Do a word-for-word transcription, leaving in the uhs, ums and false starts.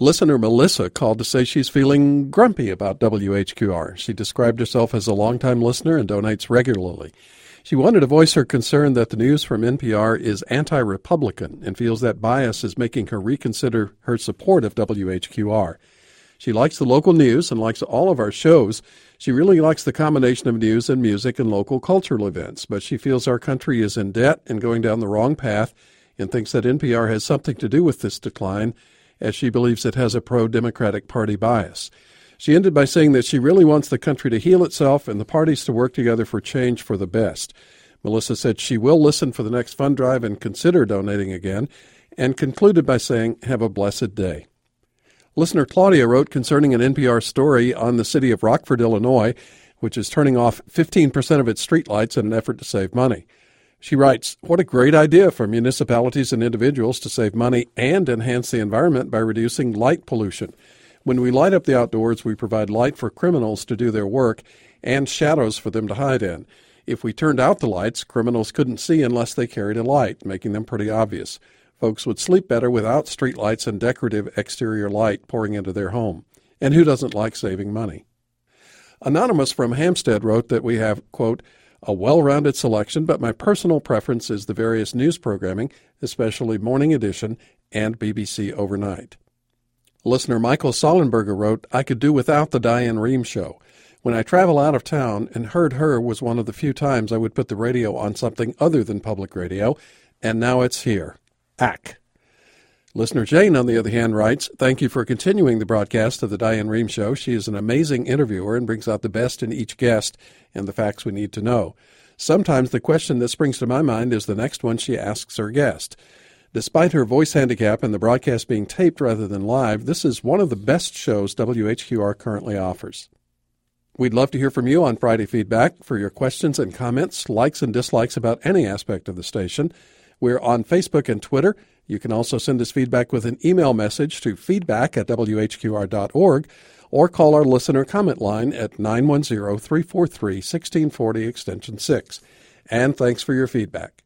Listener Melissa called to say she's feeling grumpy about W H Q R. She described herself as a longtime listener and donates regularly. She wanted to voice her concern that the news from N P R is anti-Republican and feels that bias is making her reconsider her support of W H Q R. She likes the local news and likes all of our shows. She really likes the combination of news and music and local cultural events, but she feels our country is in debt and going down the wrong path and thinks that N P R has something to do with this decline, as she believes it has a pro-Democratic Party bias. She ended by saying that she really wants the country to heal itself and the parties to work together for change for the best. Melissa said she will listen for the next fund drive and consider donating again, and concluded by saying, "Have a blessed day." Listener Claudia wrote concerning an N P R story on the city of Rockford, Illinois, which is turning off fifteen percent of its streetlights in an effort to save money. She writes, "What a great idea for municipalities and individuals to save money and enhance the environment by reducing light pollution. When we light up the outdoors, we provide light for criminals to do their work and shadows for them to hide in. If we turned out the lights, criminals couldn't see unless they carried a light, making them pretty obvious. Folks would sleep better without streetlights and decorative exterior light pouring into their home. And who doesn't like saving money?" Anonymous from Hampstead wrote that we have, quote, "a well-rounded selection, but my personal preference is the various news programming, especially Morning Edition and B B C Overnight." Listener Michael Sollenberger wrote, "I could do without the Diane Rehm show. When I travel out of town, and heard her was one of the few times I would put the radio on something other than public radio, and now it's here. Ack." Listener Jane, on the other hand, writes, "Thank you for continuing the broadcast of the Diane Rehm show. She is an amazing interviewer and brings out the best in each guest and the facts we need to know. Sometimes the question that springs to my mind is the next one she asks her guest. Despite her voice handicap and the broadcast being taped rather than live, this is one of the best shows W H Q R currently offers." We'd love to hear from you on Friday Feedback for your questions and comments, likes and dislikes about any aspect of the station. We're on Facebook and Twitter. You can also send us feedback with an email message to feedback at W H Q R dot org or call our listener comment line at nine one zero, three four three, one six four zero extension six. And thanks for your feedback.